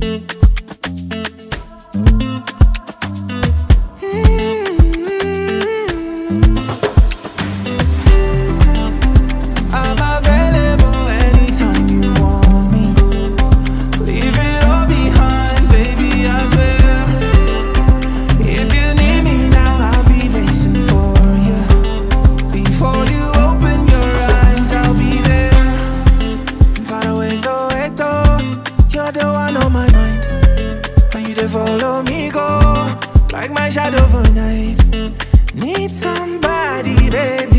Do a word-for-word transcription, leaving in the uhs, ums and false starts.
I'm available anytime you want me. Leave it all behind, baby, I swear. If you need me now, I'll be racing for you. Before you open your eyes, I'll be there. Far away, so you're the one on my mind. And you to follow me, go like my shadow for night. Need somebody, baby.